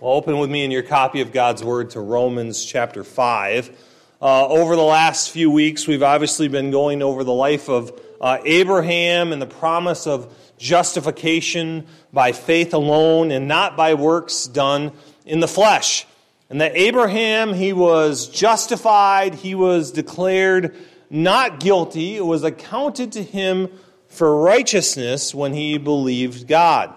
Well, open with me in your copy of God's Word to Romans chapter 5. Over the last few weeks, we've obviously been going over the life of Abraham and the promise of justification by faith alone and not by works done in the flesh. And that Abraham, he was justified, he was declared not guilty. It was accounted to him for righteousness when he believed God.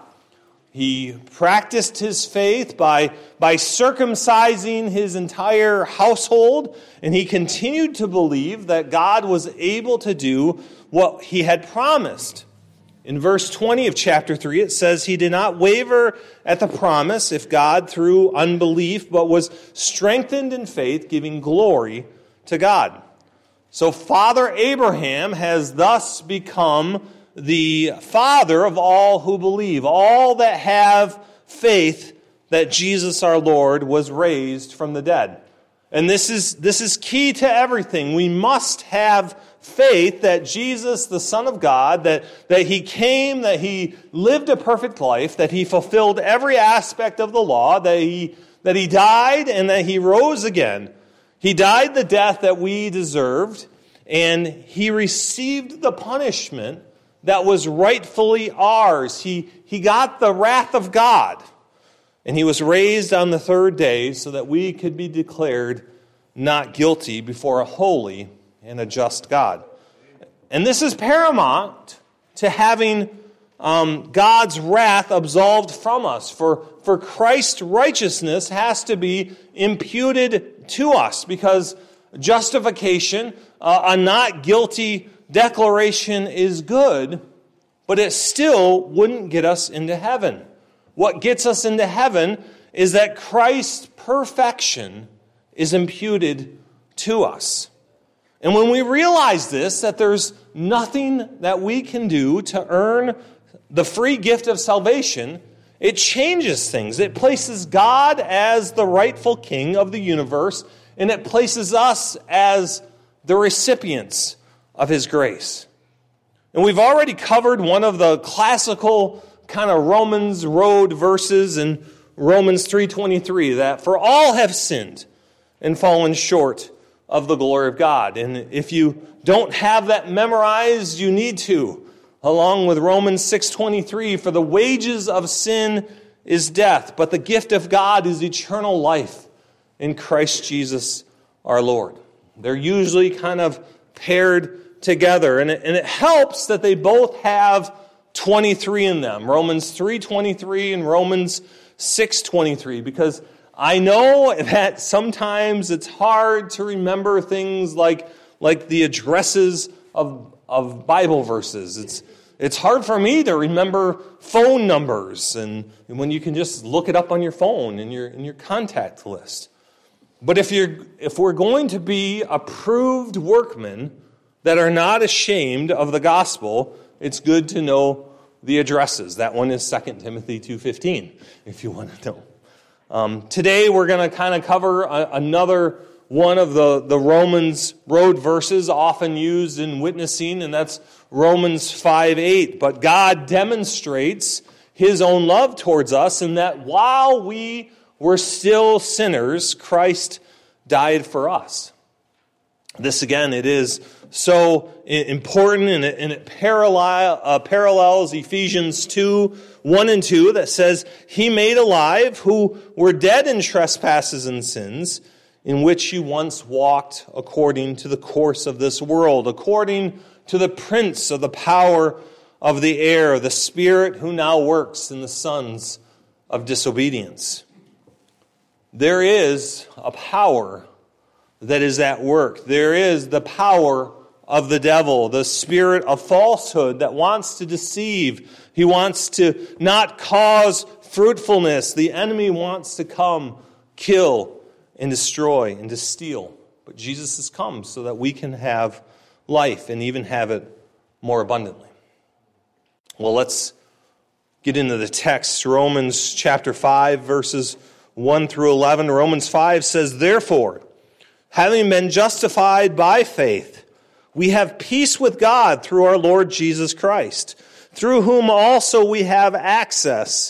He practiced his faith by circumcising his entire household, and he continued to believe that God was able to do what he had promised. In verse 20 of chapter 3, it says, "He did not waver at the promise, if God through unbelief, but was strengthened in faith, giving glory to God." So Father Abraham has thus become the father of all who believe, all that have faith that Jesus our Lord was raised from the dead. And this is key to everything. We must have faith that Jesus, the Son of God, that he came, that he lived a perfect life, that he fulfilled every aspect of the law, that he died and that he rose again. He died the death that we deserved, and he received the punishment that was rightfully ours. He got the wrath of God. And he was raised on the third day so that we could be declared not guilty before a holy and a just God. And this is paramount to having God's wrath absolved from us. For Christ's righteousness has to be imputed to us, because justification, a not guilty declaration, is good, but it still wouldn't get us into heaven. What gets us into heaven is that Christ's perfection is imputed to us. And when we realize this, that there's nothing that we can do to earn the free gift of salvation, it changes things. It places God as the rightful king of the universe, and it places us as the recipients of his grace. And we've already covered one of the classical kind of Romans road verses in Romans 3:23, that for all have sinned and fallen short of the glory of God. And if you don't have that memorized, you need to, along with Romans 6:23, for the wages of sin is death, but the gift of God is eternal life in Christ Jesus our Lord. They're usually kind of paired together, and it helps that they both have 23 in them, Romans 3:23 and Romans 6:23, because I know that sometimes it's hard to remember things like the addresses of Bible verses. It's hard for me to remember phone numbers, and when you can just look it up on your phone in your contact list. But if we're going to be approved workmen that are not ashamed of the gospel, it's good to know the addresses. That one is 2 Timothy 2:15, if you want to know. Today we're going to kind of cover another one of the Romans road verses often used in witnessing, and that's Romans 5:8. But God demonstrates his own love towards us in that while we were still sinners, Christ died for us. This, again, it is so important, and it parallels Ephesians 2:1 and 2, that says, "He made alive who were dead in trespasses and sins, in which you once walked according to the course of this world, according to the prince of the power of the air, the spirit who now works in the sons of disobedience." There is a power that is at work. There is the power of the devil, the spirit of falsehood that wants to deceive. He wants to not cause fruitfulness. The enemy wants to come, kill, and destroy, and to steal. But Jesus has come so that we can have life and even have it more abundantly. Well, let's get into the text. Romans chapter 5, verses 1 through 11. Romans 5 says, "Therefore, having been justified by faith, we have peace with God through our Lord Jesus Christ, through whom also we have access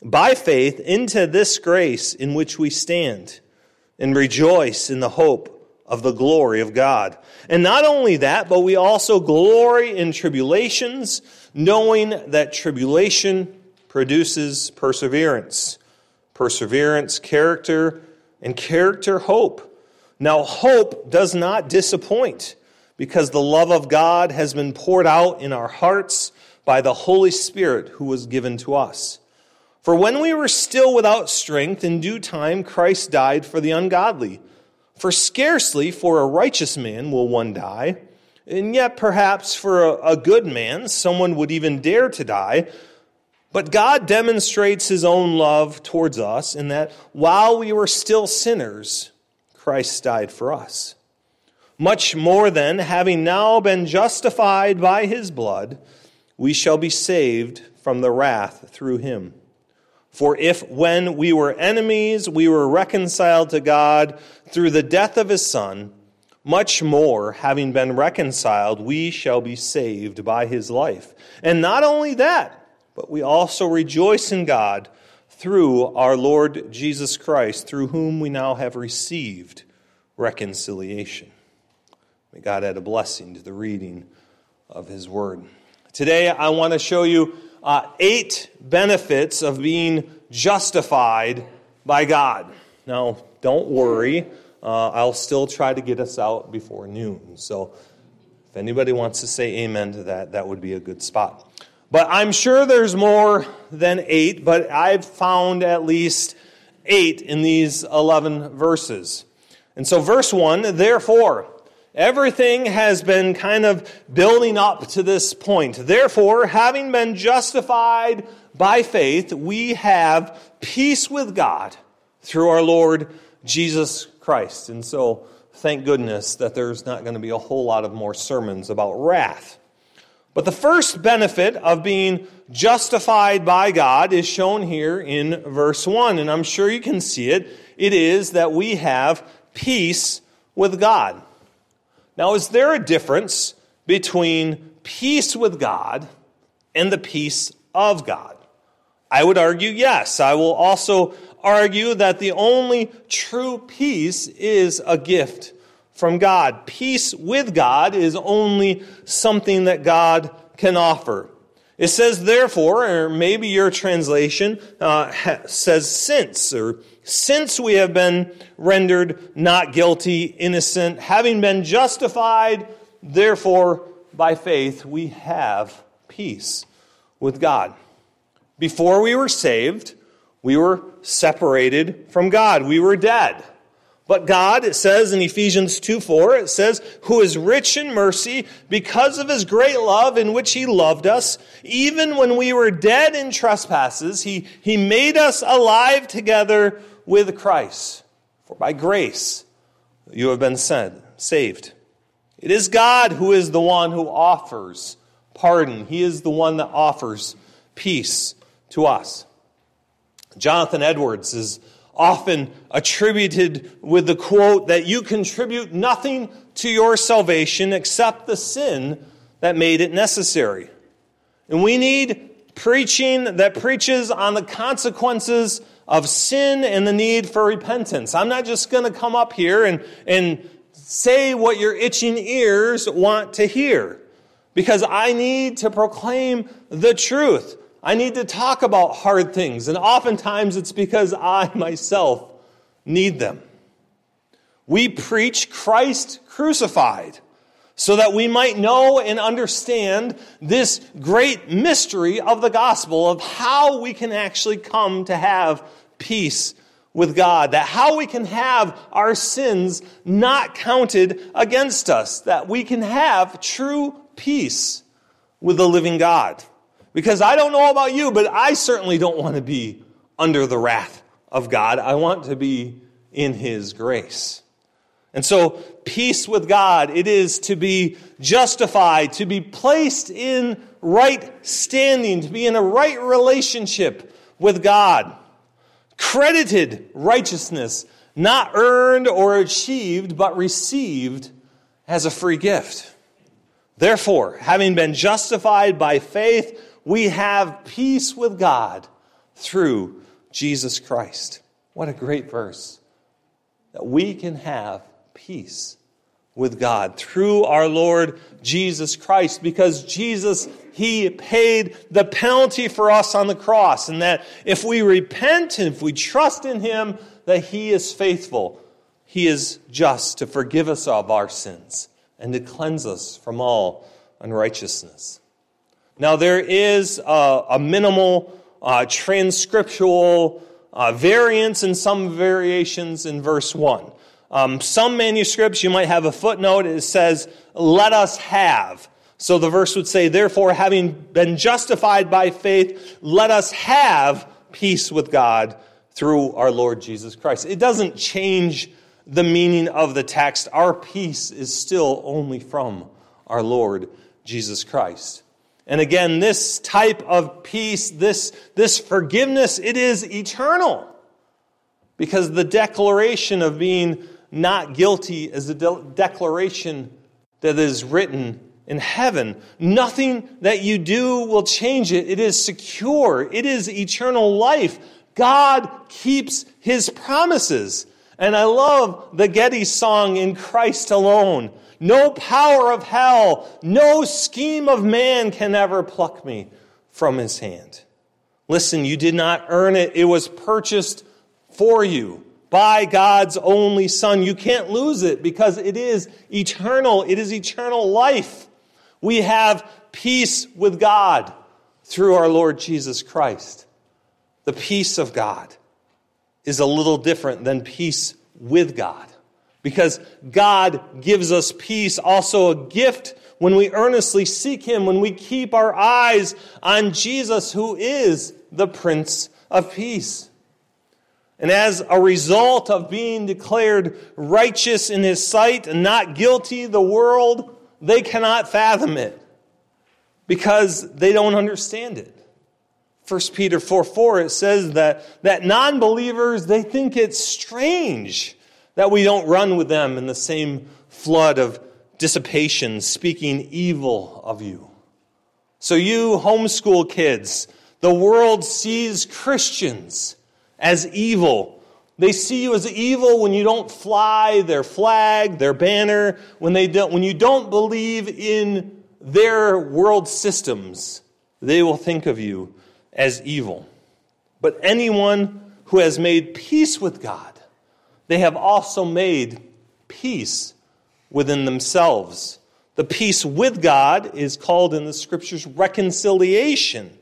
by faith into this grace in which we stand, and rejoice in the hope of the glory of God. And not only that, but we also glory in tribulations, knowing that tribulation produces perseverance. Perseverance, character, and character, hope. Now, hope does not disappoint, because the love of God has been poured out in our hearts by the Holy Spirit who was given to us. For when we were still without strength, in due time Christ died for the ungodly. For scarcely for a righteous man will one die, and yet perhaps for a good man someone would even dare to die. But God demonstrates his own love towards us in that while we were still sinners, Christ died for us. Much more then, having now been justified by his blood, we shall be saved from the wrath through him. For if when we were enemies, we were reconciled to God through the death of his Son, much more, having been reconciled, we shall be saved by his life. And not only that, but we also rejoice in God through our Lord Jesus Christ, through whom we now have received reconciliation. May God add a blessing to the reading of his word. Today I want to show you 8 benefits of being justified by God. Now, don't worry. I'll still try to get us out before noon. So if anybody wants to say amen to that, that would be a good spot. But I'm sure there's more than 8, but I've found at least 8 in these 11 verses. And so verse 1, therefore, everything has been kind of building up to this point. Therefore, having been justified by faith, we have peace with God through our Lord Jesus Christ. And so, thank goodness that there's not going to be a whole lot of more sermons about wrath. But the first benefit of being justified by God is shown here in verse 1. And I'm sure you can see it. It is that we have peace with God. Now, is there a difference between peace with God and the peace of God? I would argue yes. I will also argue that the only true peace is a gift from God. Peace with God is only something that God can offer. It says therefore, or maybe your translation says since, or since we have been rendered not guilty, innocent, having been justified, therefore by faith we have peace with God. Before we were saved, we were separated from God. We were dead. But God, it says in Ephesians 2:4, it says, who is rich in mercy because of his great love in which he loved us, even when we were dead in trespasses, he made us alive together with Christ. For by grace you have been saved. It is God who is the one who offers pardon. He is the one that offers peace to us. Jonathan Edwards is often attributed with the quote that you contribute nothing to your salvation except the sin that made it necessary. And we need preaching that preaches on the consequences of sin and the need for repentance. I'm not just going to come up here and say what your itching ears want to hear, because I need to proclaim the truth. I need to talk about hard things, and oftentimes it's because I myself need them. We preach Christ crucified so that we might know and understand this great mystery of the gospel of how we can actually come to have peace with God, that how we can have our sins not counted against us, that we can have true peace with the living God. Because I don't know about you, but I certainly don't want to be under the wrath of God. I want to be in his grace. And so, peace with God, it is to be justified, to be placed in right standing, to be in a right relationship with God. Credited righteousness, not earned or achieved, but received as a free gift. Therefore, having been justified by faith, we have peace with God through Jesus Christ. What a great verse. That we can have peace with God through our Lord Jesus Christ, because Jesus, He paid the penalty for us on the cross, and that if we repent and if we trust in Him, that He is faithful. He is just to forgive us of our sins and to cleanse us from all unrighteousness. Now there is a minimal transcriptual variance and some variations in verse 1. Some manuscripts, you might have a footnote. It says, let us have. So the verse would say, therefore, having been justified by faith, let us have peace with God through our Lord Jesus Christ. It doesn't change the meaning of the text. Our peace is still only from our Lord Jesus Christ. And again, this type of peace, this forgiveness, it is eternal. Because the declaration of being not guilty is a declaration that is written in heaven. Nothing that you do will change it. It is secure. It is eternal life. God keeps His promises. And I love the Getty song, In Christ Alone. No power of hell, no scheme of man can ever pluck me from His hand. Listen, you did not earn it. It was purchased for you by God's only Son. You can't lose it because it is eternal. It is eternal life. We have peace with God through our Lord Jesus Christ. The peace of God is a little different than peace with God, because God gives us peace, also a gift when we earnestly seek Him, when we keep our eyes on Jesus, who is the Prince of Peace. And as a result of being declared righteous in His sight and not guilty, the world, they cannot fathom it because they don't understand it. 1 Peter 4:4, it says that non-believers, they think it's strange that we don't run with them in the same flood of dissipation, speaking evil of you. So you homeschool kids, the world sees Christians as evil. They see you as evil when you don't fly their flag, their banner, when you don't believe in their world systems. They will think of you as evil. But anyone who has made peace with God, they have also made peace within themselves. The peace with God is called in the Scriptures reconciliation.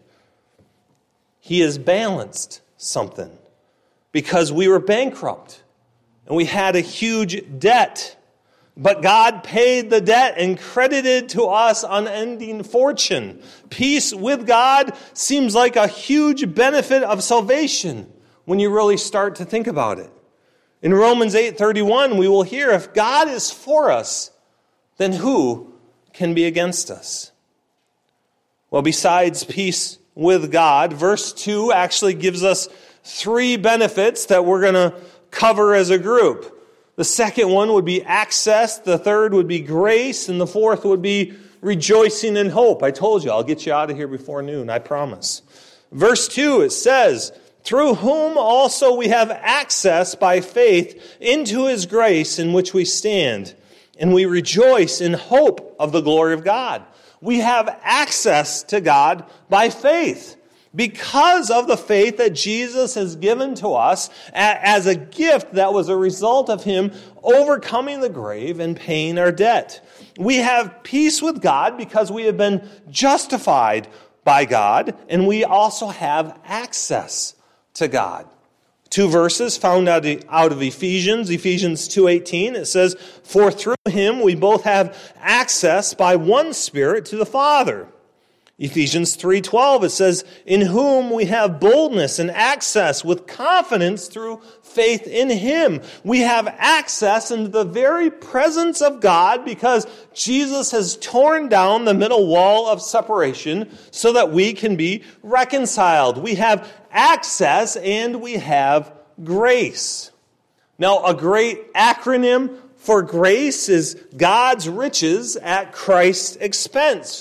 He has balanced something because we were bankrupt and we had a huge debt. But God paid the debt and credited to us unending fortune. Peace with God seems like a huge benefit of salvation when you really start to think about it. In Romans 8:31, we will hear, if God is for us, then who can be against us? Well, besides peace with God, verse 2 actually gives us 3 benefits that we're going to cover as a group. The second one would be access, the third would be grace, and the fourth would be rejoicing in hope. I told you, I'll get you out of here before noon, I promise. Verse 2, it says, through whom also we have access by faith into His grace in which we stand, and we rejoice in hope of the glory of God. We have access to God by faith, because of the faith that Jesus has given to us as a gift that was a result of Him overcoming the grave and paying our debt. We have peace with God because we have been justified by God, and we also have access to God. 2 verses found out of Ephesians 2:18. It says, for through Him we both have access by one Spirit to the Father. Ephesians 3:12, it says, in whom we have boldness and access with confidence through faith in Him. We have access into the very presence of God because Jesus has torn down the middle wall of separation so that we can be reconciled. We have access and we have grace. Now, a great acronym for grace is God's riches at Christ's expense.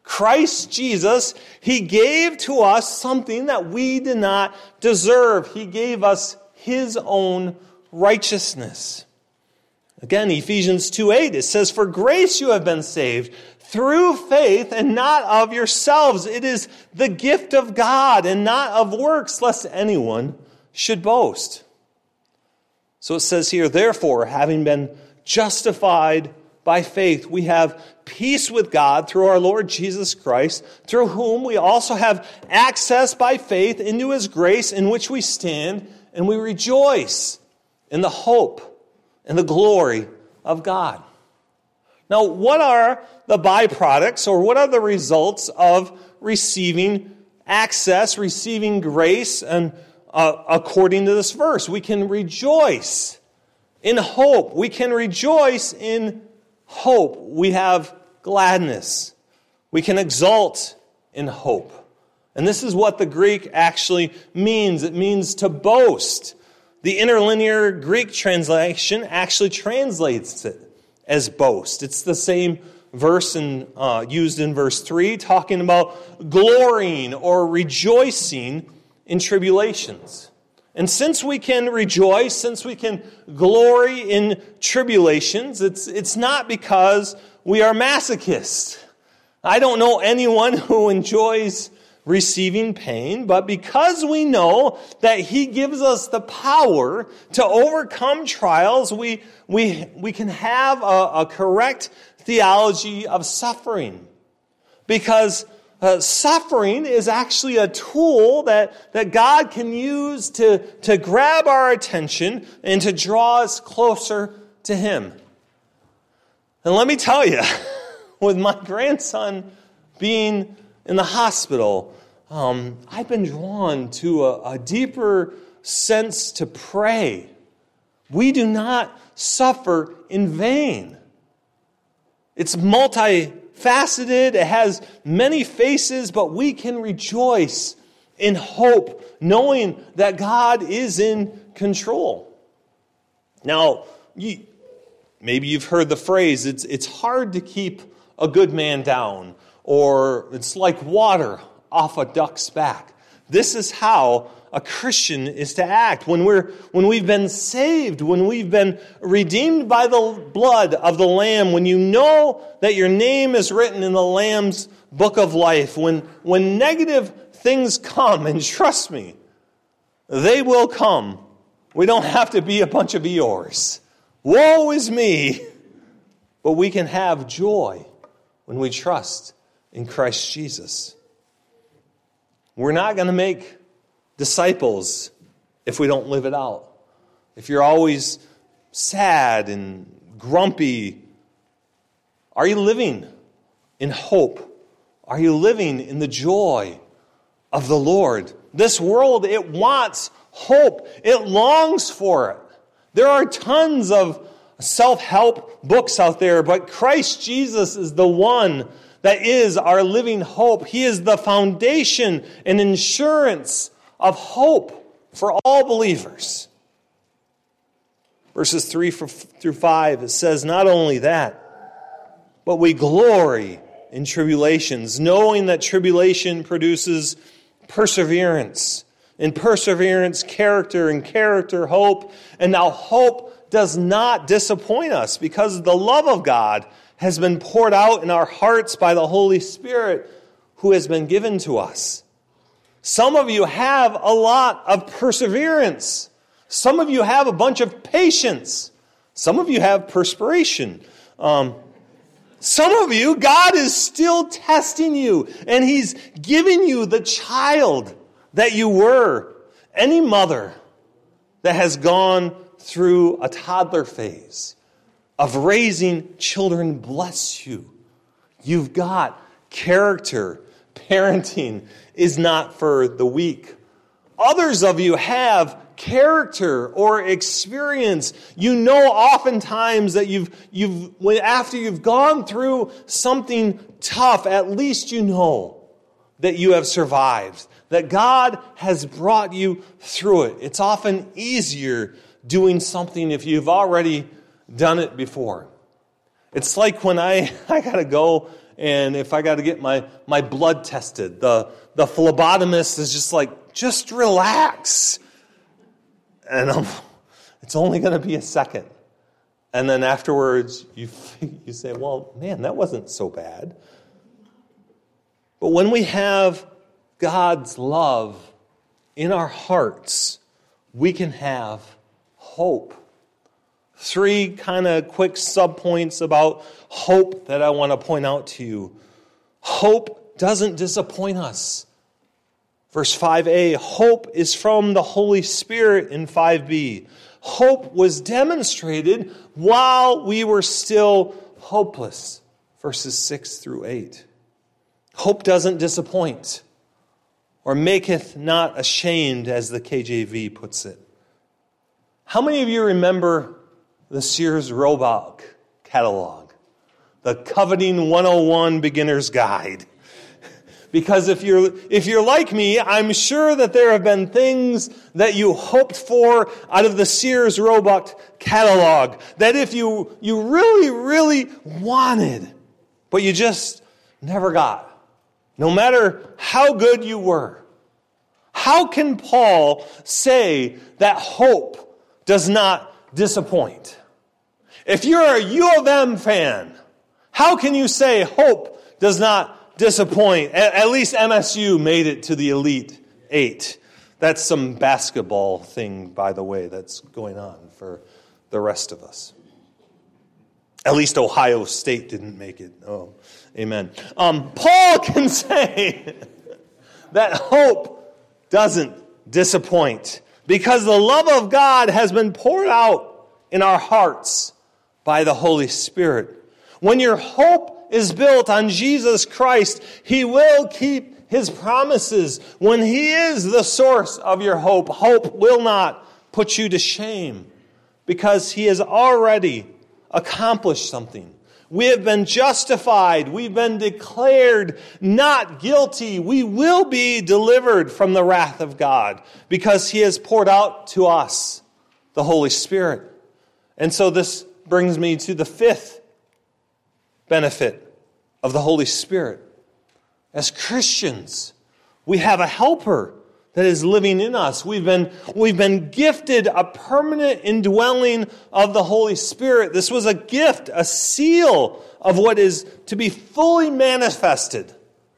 Christ Jesus, he gave to us something that we did not deserve. He gave us his own righteousness. Again, Ephesians 2:8, it says, "For grace you have been saved through faith, and not of yourselves. It is the gift of God, and not of works, lest anyone should boast." So it says here, "Therefore, having been justified by faith, we have peace with God through our Lord Jesus Christ, through whom we also have access by faith into his grace, in which we stand, and we rejoice in the hope and the glory of God." Now, what are the byproducts, or what are the results of receiving access, receiving grace, and according to this verse? We can rejoice in hope. We can rejoice in hope. We have gladness. We can exult in hope. And this is what the Greek actually means. It means to boast. The interlinear Greek translation actually translates it as boast. It's the same verse used in verse 3, talking about glorying or rejoicing in tribulations. And since we can rejoice, since we can glory in tribulations, it's not because we are masochists. I don't know anyone who enjoys receiving pain, but because we know that he gives us the power to overcome trials, we can have a correct theology of suffering. Because suffering is actually a tool that God can use to grab our attention and to draw us closer to him. And let me tell you, with my grandson being in the hospital, I've been drawn to a deeper sense to pray. We do not suffer in vain. It's multifaceted. It has many faces, but we can rejoice in hope, knowing that God is in control. Now, maybe you've heard the phrase, it's hard to keep a good man down, or it's like water off a duck's back. This is how a Christian is to act. When we've been saved, when we've been redeemed by the blood of the Lamb, when you know that your name is written in the Lamb's book of life, when negative things come, and trust me, they will come. We don't have to be a bunch of Eeyores. Woe is me! But we can have joy when we trust in Christ Jesus. We're not going to make disciples if we don't live it out. If you're always sad and grumpy, are you living in hope? Are you living in the joy of the Lord? This world, it wants hope. It longs for it. There are tons of self-help books out there, but Christ Jesus is the one that is our living hope. He is the foundation and insurance of hope for all believers. Verses 3 through 5, it says, "Not only that, but we glory in tribulations, knowing that tribulation produces perseverance. In perseverance, character, and character, hope. And now hope does not disappoint us, because the love of God has been poured out in our hearts by the Holy Spirit who has been given to us." Some of you have a lot of perseverance. Some of you have a bunch of patience. Some of you have perspiration. Some of you, God is still testing you, and he's giving you the child that you were. Any mother that has gone through a toddler phase of raising children, bless you. You've got character. Parenting is not for the weak. Others of you have character or experience. You know oftentimes that after you've gone through something tough, at least you know that you have survived, that God has brought you through it. It's often easier doing something if you've already done it before. It's like when I got to go and if I got to get my blood tested, the phlebotomist is just like, just relax. And it's only going to be a second. And then afterwards, you say, well, man, that wasn't so bad. But when we have God's love in our hearts, we can have hope. 3 kind of quick subpoints about hope that I want to point out to you. Hope doesn't disappoint us. Verse 5a, hope is from the Holy Spirit in 5b. Hope was demonstrated while we were still hopeless. Verses 6 through 8. Hope doesn't disappoint, or maketh not ashamed, as the KJV puts it. How many of you remember the Sears Roebuck catalog? The Coveting 101 Beginner's Guide. Because if you're like me, I'm sure that there have been things that you hoped for out of the Sears Roebuck catalog that if you really, really wanted, but you just never got. No matter how good you were. How can Paul say that hope does not disappoint? If you're a U of M fan, how can you say hope does not disappoint? At least MSU made it to the Elite 8. That's some basketball thing, by the way, that's going on for the rest of us. At least Ohio State didn't make it. Oh, amen. Paul can say that hope doesn't disappoint because the love of God has been poured out in our hearts by the Holy Spirit. When your hope is built on Jesus Christ, He will keep His promises. When He is the source of your hope, hope will not put you to shame because He has already accomplished something. We have been justified. We've been declared not guilty. We will be delivered from the wrath of God because He has poured out to us the Holy Spirit. And so this brings me to the 5th benefit of the Holy Spirit. As Christians, we have a helper that is living in us. We've been gifted a permanent indwelling of the Holy Spirit. This was a gift, a seal of what is to be fully manifested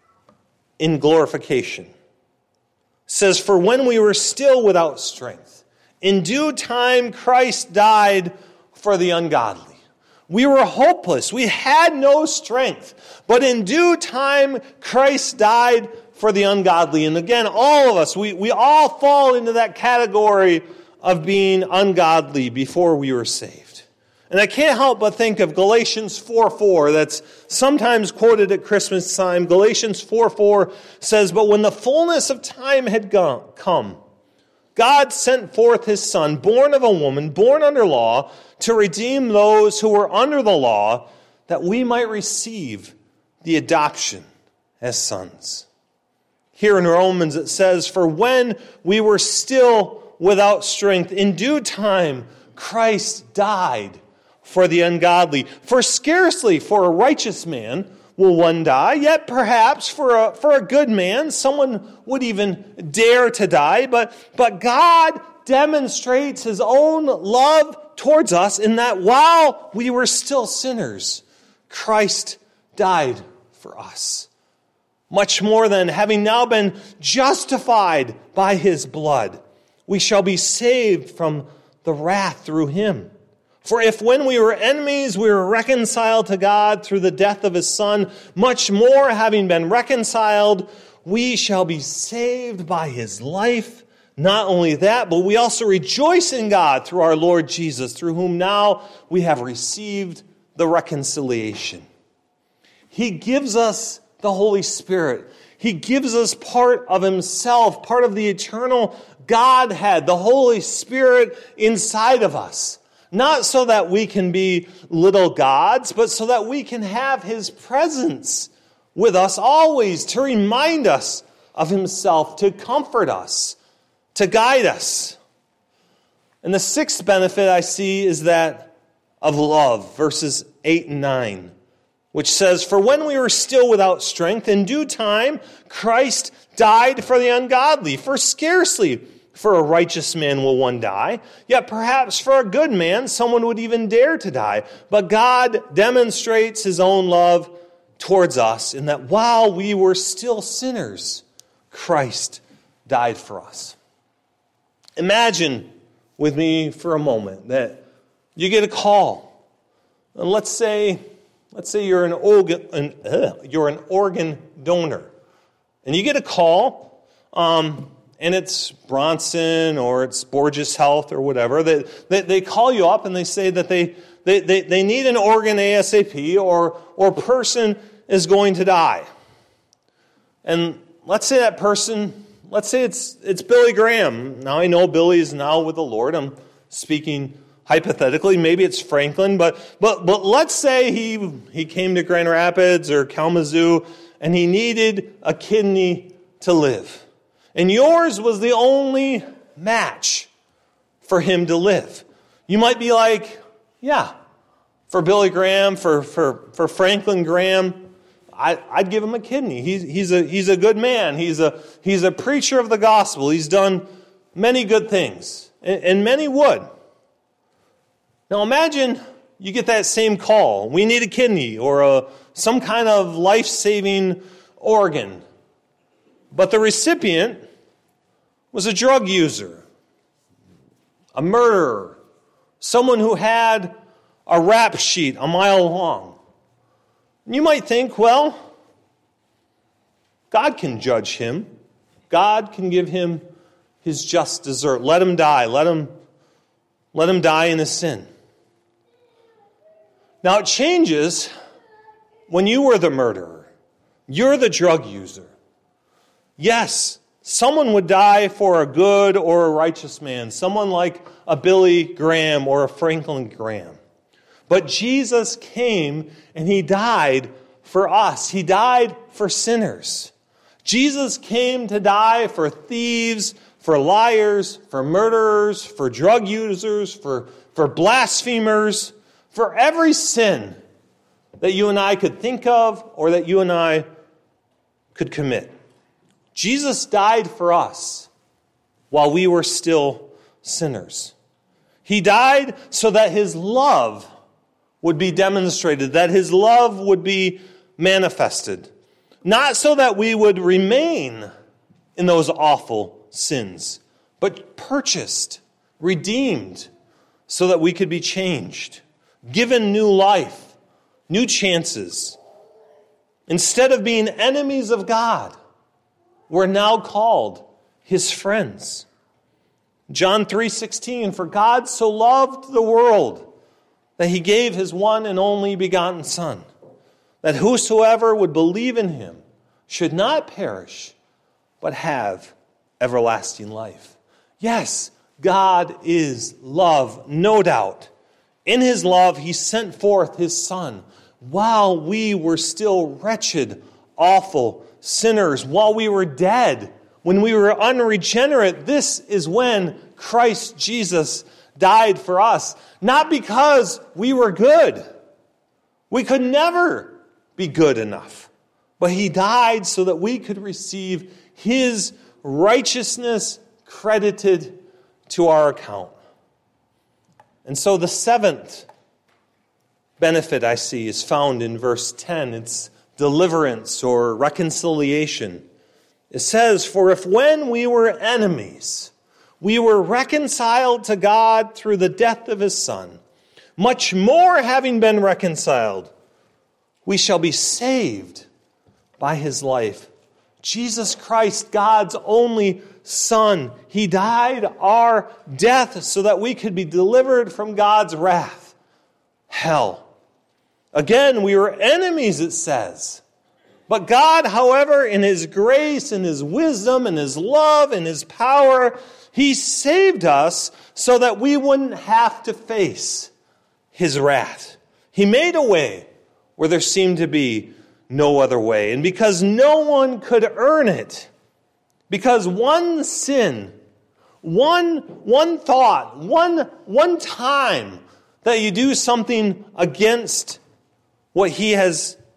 in glorification. It says, for when we were still without strength, in due time Christ died for the ungodly. We were hopeless. We had no strength. But in due time, Christ died for the ungodly. And again, all of us, we all fall into that category of being ungodly before we were saved. And I can't help but think of Galatians 4:4 that's sometimes quoted at Christmas time. Galatians 4:4 says, but when the fullness of time had come, God sent forth His Son, born of a woman, born under law, to redeem those who were under the law, that we might receive the adoption as sons. Here in Romans it says, for when we were still without strength, in due time Christ died for the ungodly. For scarcely for a righteous man will one die, yet perhaps for a good man someone would even dare to die. But God demonstrates His own love towards us in that while we were still sinners, Christ died for us. Much more than having now been justified by His blood, we shall be saved from the wrath through Him. For if when we were enemies, we were reconciled to God through the death of His Son, much more having been reconciled, we shall be saved by His life. Not only that, but we also rejoice in God through our Lord Jesus, through whom now we have received the reconciliation. He gives us the Holy Spirit. He gives us part of Himself, part of the eternal Godhead, the Holy Spirit inside of us. Not so that we can be little gods, but so that we can have His presence with us always, to remind us of Himself, to comfort us, to guide us. And the 6th benefit I see is that of love, verses 8 and 9. which says, "For when we were still without strength, in due time Christ died for the ungodly. For scarcely for a righteous man will one die, yet perhaps for a good man someone would even dare to die. But God demonstrates his own love towards us in that while we were still sinners, Christ died for us." Imagine with me for a moment that you get a call. And let's say you're an organ donor. And you get a call, and it's Bronson or it's Borges Health or whatever. They call you up and they say that they need an organ ASAP or person is going to die. And let's say that person, let's say it's Billy Graham. Now I know Billy is now with the Lord. I'm speaking hypothetically. Maybe it's Franklin, but let's say he came to Grand Rapids or Kalamazoo and he needed a kidney to live. And yours was the only match for him to live. You might be like, yeah, for Billy Graham, for Franklin Graham, I'd give him a kidney. He's a good man. He's a preacher of the gospel. He's done many good things, and many would. Now imagine you get that same call. We need a kidney or some kind of life-saving organ. But the recipient was a drug user, a murderer, someone who had a rap sheet a mile long. And you might think, well, God can judge him. God can give him his just desert. Let him die. Let him die in his sin. Now it changes when you were the murderer. You're the drug user. Yes, someone would die for a good or a righteous man, someone like a Billy Graham or a Franklin Graham. But Jesus came and he died for us. He died for sinners. Jesus came to die for thieves, for liars, for murderers, for drug users, for blasphemers, for every sin that you and I could think of or that you and I could commit. Jesus died for us while we were still sinners. He died so that his love would be demonstrated, that his love would be manifested. Not so that we would remain in those awful sins, but purchased, redeemed, so that we could be changed, given new life, new chances. Instead of being enemies of God, we're now called his friends. John 3:16, "For God so loved the world that he gave his one and only begotten Son, that whosoever would believe in him should not perish, but have everlasting life." Yes, God is love, no doubt. In his love, he sent forth his Son while we were still wretched, awful sinners, while we were dead, when we were unregenerate. This is when Christ Jesus died for us. Not because we were good. We could never be good enough. But he died so that we could receive his righteousness credited to our account. And so the seventh benefit I see is found in verse 10. It's deliverance or reconciliation. It says, "For if when we were enemies, we were reconciled to God through the death of his Son, much more having been reconciled, we shall be saved by his life." Jesus Christ, God's only Son, he died our death so that we could be delivered from God's wrath, hell. Again, we were enemies, it says. But God, however, in his grace, in his wisdom, in his love, in his power, he saved us so that we wouldn't have to face his wrath. He made a way where there seemed to be no other way. And because no one could earn it, because one sin, one thought, one time that you do something against what he has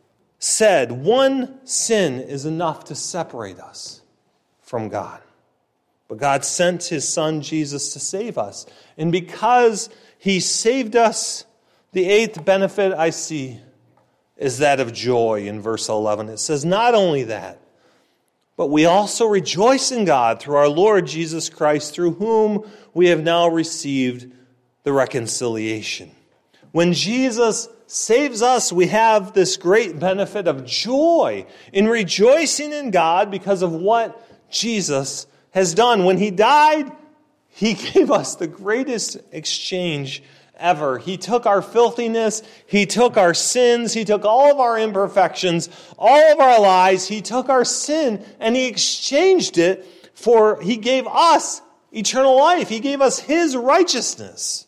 said one sin is enough to separate us from God. But God sent his Son, Jesus, to save us. And because he saved us, the eighth benefit I see is that of joy in verse 11. It says, not only that, but we also rejoice in God through our Lord Jesus Christ, through whom we have now received the reconciliation. When Jesus saves us, we have this great benefit of joy in rejoicing in God because of what Jesus has done. When he died, he gave us the greatest exchange ever. He took our filthiness, he took our sins, he took all of our imperfections, all of our lies, he took our sin and he exchanged it he gave us eternal life. He gave us his righteousness.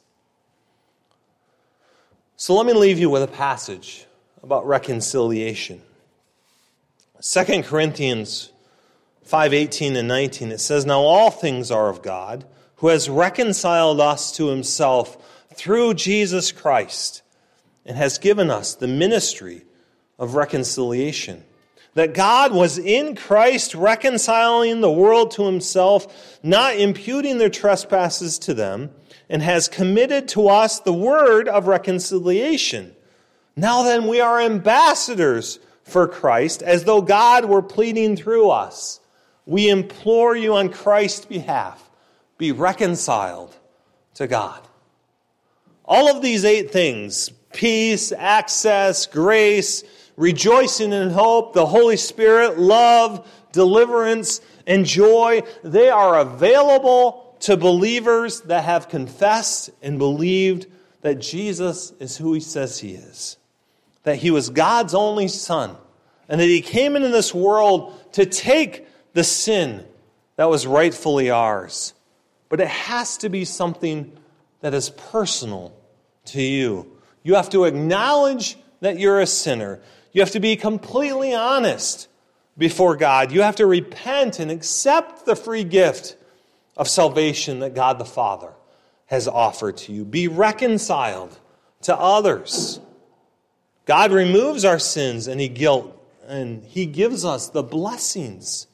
So let me leave you with a passage about reconciliation. 2 Corinthians 5:18 and 19, it says, now all things are of God, who has reconciled us to himself through Jesus Christ, and has given us the ministry of reconciliation. That God was in Christ reconciling the world to himself, not imputing their trespasses to them, and has committed to us the word of reconciliation. Now then, we are ambassadors for Christ, as though God were pleading through us. We implore you on Christ's behalf, be reconciled to God. All of these 8 things, peace, access, grace, rejoicing in hope, the Holy Spirit, love, deliverance, and joy, they are available to believers that have confessed and believed that Jesus is who he says he is. That he was God's only Son, and that he came into this world to take the sin that was rightfully ours. But it has to be something that is personal to you. You have to acknowledge that you're a sinner. You have to be completely honest before God. You have to repent and accept the free gift of salvation that God the Father has offered to you. Be reconciled to others. God removes our sins and guilt, and he gives us the blessings.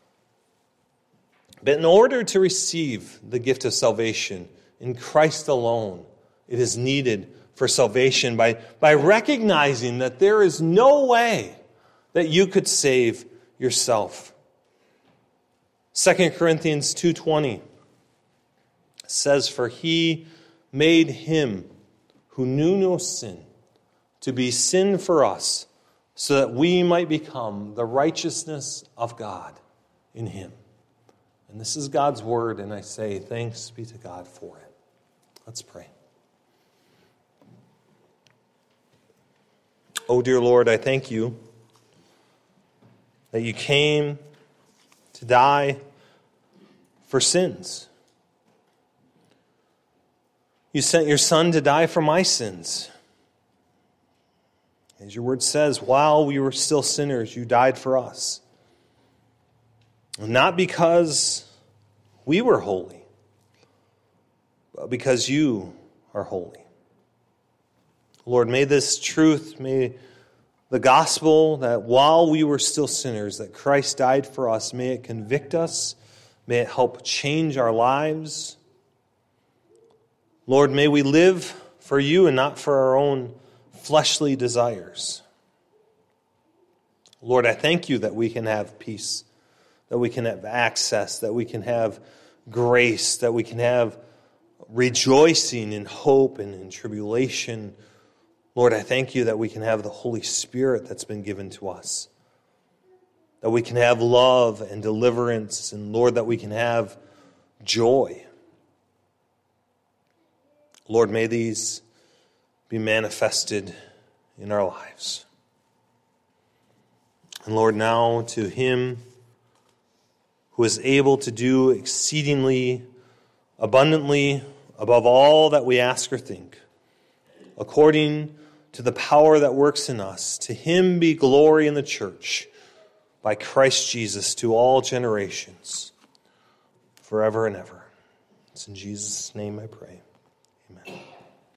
But in order to receive the gift of salvation in Christ alone, it is needed for salvation by recognizing that there is no way that you could save yourself. 2 Corinthians 2:20 says, for he made him who knew no sin to be sin for us, so that we might become the righteousness of God in him. And this is God's word, and I say thanks be to God for it. Let's pray. Oh, dear Lord, I thank you that you came to die for sins. You sent your Son to die for my sins. As your word says, while we were still sinners, you died for us. Not because we were holy, but because you are holy. Lord, may this truth, may the gospel that while we were still sinners, that Christ died for us, may it convict us, may it help change our lives. Lord, may we live for you and not for our own fleshly desires. Lord, I thank you that we can have peace, that we can have access, that we can have grace, that we can have rejoicing in hope and in tribulation. Lord, I thank you that we can have the Holy Spirit that's been given to us, that we can have love and deliverance, and Lord, that we can have joy. Lord, may these be manifested in our lives. And Lord, now to him who is able to do exceedingly abundantly above all that we ask or think, according to the power that works in us, to him be glory in the church by Christ Jesus to all generations, forever and ever. It's in Jesus' name I pray.